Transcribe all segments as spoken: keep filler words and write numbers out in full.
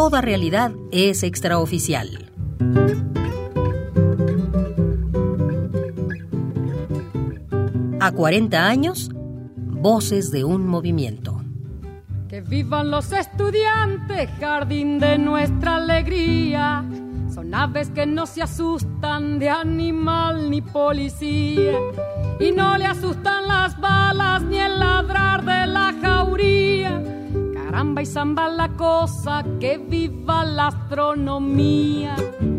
toda realidad es extraoficial. A cuarenta años, voces de un movimiento. Que vivan los estudiantes, jardín de nuestra alegría. Son aves que no se asustan de animal ni policía. Y no le asustan las balas ni el ladrar de la jauría. Caramba y zamba la cosa, que viva la astronomía.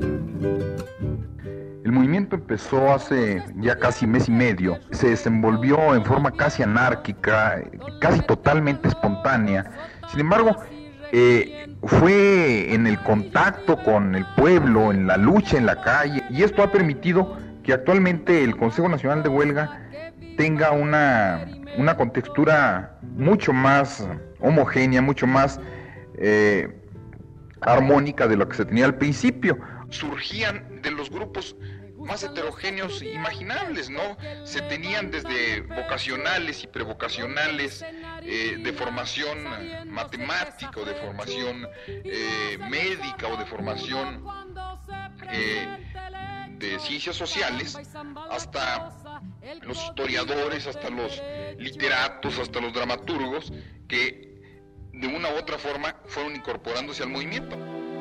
El movimiento empezó hace ya casi mes y medio. Se desenvolvió en forma casi anárquica, casi totalmente espontánea. Sin embargo, eh, fue en el contacto con el pueblo, en la lucha en la calle, y esto ha permitido que actualmente el Consejo Nacional de Huelga tenga una, una contextura mucho más homogénea, mucho más eh, armónica de lo que se tenía al principio. Surgían de los grupos más heterogéneos imaginables, ¿no? Se tenían desde vocacionales y prevocacionales, eh, de formación matemática o de formación eh, médica o de formación eh, de ciencias sociales, hasta los historiadores, hasta los literatos, hasta los dramaturgos, que de una u otra forma fueron incorporándose al movimiento.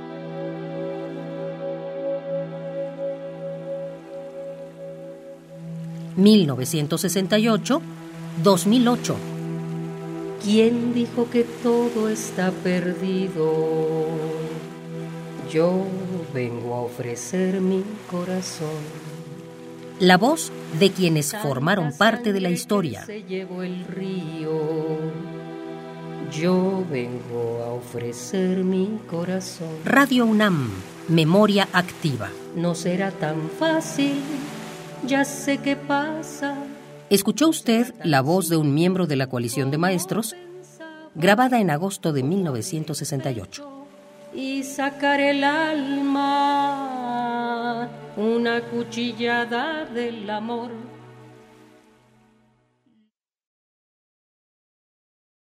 mil novecientos sesenta y ocho a dos mil ocho. ¿Quién dijo que todo está perdido? Yo vengo a ofrecer mi corazón. La voz de quienes formaron parte de la historia. Se llevó el río. Yo vengo a ofrecer mi corazón. Radio UNAM, memoria activa. No será tan fácil. Ya sé qué pasa. ¿Escuchó usted la voz de un miembro de la coalición de maestros? Grabada en agosto de mil novecientos sesenta y ocho. Y sacar el alma, una cuchillada del amor.